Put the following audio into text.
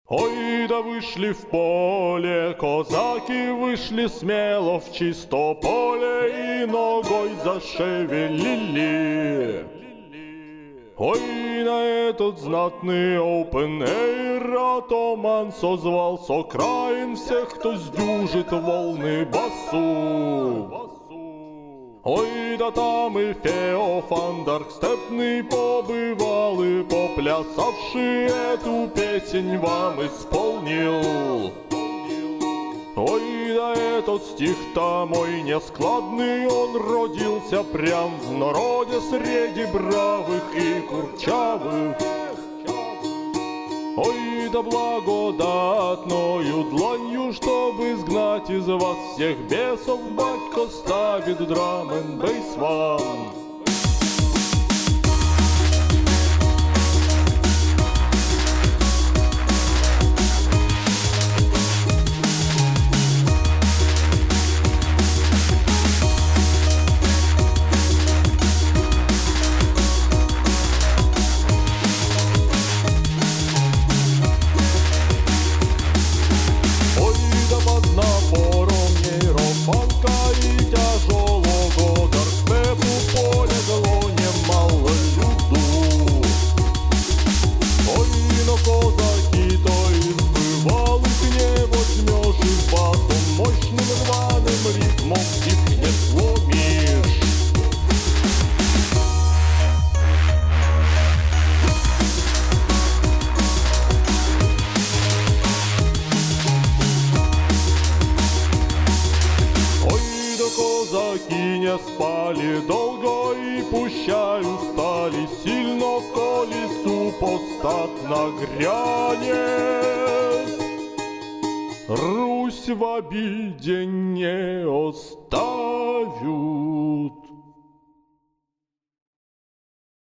Ой, да вышли в поле, козаки вышли смело в чисто поле и ногой зашевелили. Ой, на этот знатный open-air атаман созвал с окраин всех, кто сдюжит волны басу. Ой, да там и Феофандарк степный побывал, и поплясавший эту песнь вам исполнил. Ой, да этот стих-то мой нескладный, он родился прям в народе среди бравых и курчавых. Ой, да благодатною дланью, чтобы изгнать из вас всех бесов, батько ставит драм-н-бейс вам. Казаки не спали долго и пущай устали сильно, колесу постат нагрянет. Русь в обиде не оставят.